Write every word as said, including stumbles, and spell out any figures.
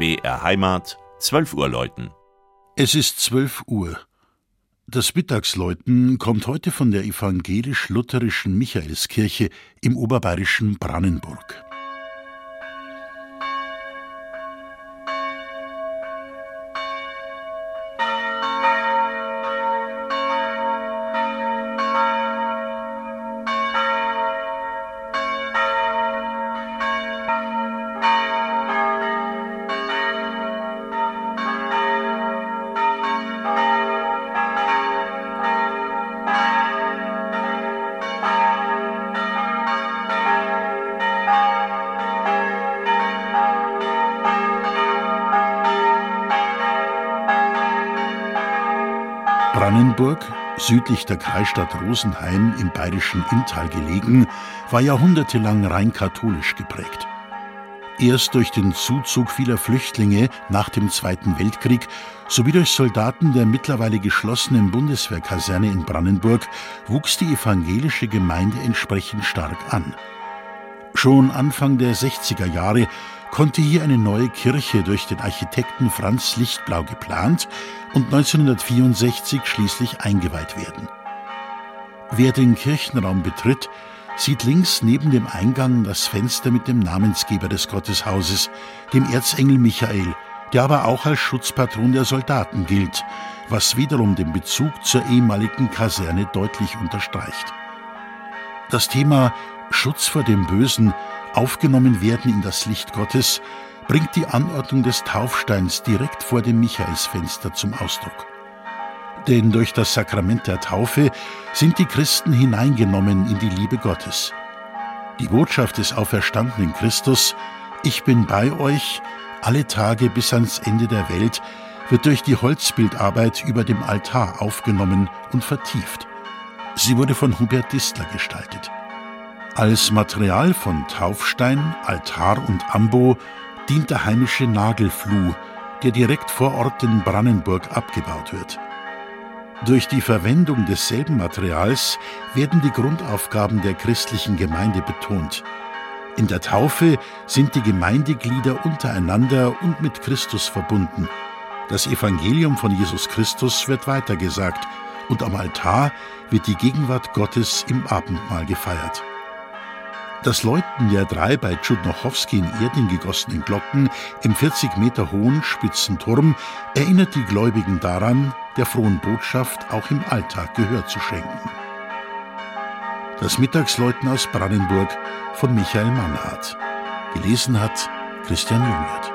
B R Heimat, zwölf Uhr läuten. Es ist zwölf Uhr. Das Mittagsläuten kommt heute von der evangelisch-lutherischen Michaelskirche im oberbayerischen Brannenburg. Brannenburg, südlich der Kreisstadt Rosenheim im bayerischen Inntal gelegen, war jahrhundertelang rein katholisch geprägt. Erst durch den Zuzug vieler Flüchtlinge nach dem Zweiten Weltkrieg sowie durch Soldaten der mittlerweile geschlossenen Bundeswehrkaserne in Brannenburg wuchs die evangelische Gemeinde entsprechend stark an. Schon Anfang der sechziger Jahre konnte hier eine neue Kirche durch den Architekten Franz Lichtblau geplant und neunzehnhundertvierundsechzig schließlich eingeweiht werden. Wer den Kirchenraum betritt, sieht links neben dem Eingang das Fenster mit dem Namensgeber des Gotteshauses, dem Erzengel Michael, der aber auch als Schutzpatron der Soldaten gilt, was wiederum den Bezug zur ehemaligen Kaserne deutlich unterstreicht. Das Thema Schutz vor dem Bösen, aufgenommen werden in das Licht Gottes, bringt die Anordnung des Taufsteins direkt vor dem Michaelsfenster zum Ausdruck. Denn durch das Sakrament der Taufe sind die Christen hineingenommen in die Liebe Gottes. Die Botschaft des auferstandenen Christus, ich bin bei euch, alle Tage bis ans Ende der Welt, wird durch die Holzbildarbeit über dem Altar aufgenommen und vertieft. Sie wurde von Hubert Distler gestaltet. Als Material von Taufstein, Altar und Ambo dient der heimische Nagelfluh, der direkt vor Ort in Brannenburg abgebaut wird. Durch die Verwendung desselben Materials werden die Grundaufgaben der christlichen Gemeinde betont. In der Taufe sind die Gemeindeglieder untereinander und mit Christus verbunden. Das Evangelium von Jesus Christus wird weitergesagt und am Altar wird die Gegenwart Gottes im Abendmahl gefeiert. Das Läuten der drei bei Tschudnochowski in Erding gegossenen Glocken im vierzig Meter hohen spitzen Turm erinnert die Gläubigen daran, der frohen Botschaft auch im Alltag Gehör zu schenken. Das Mittagsläuten aus Brannenburg von Michael Mannhardt. Gelesen hat Christian Jungwirth.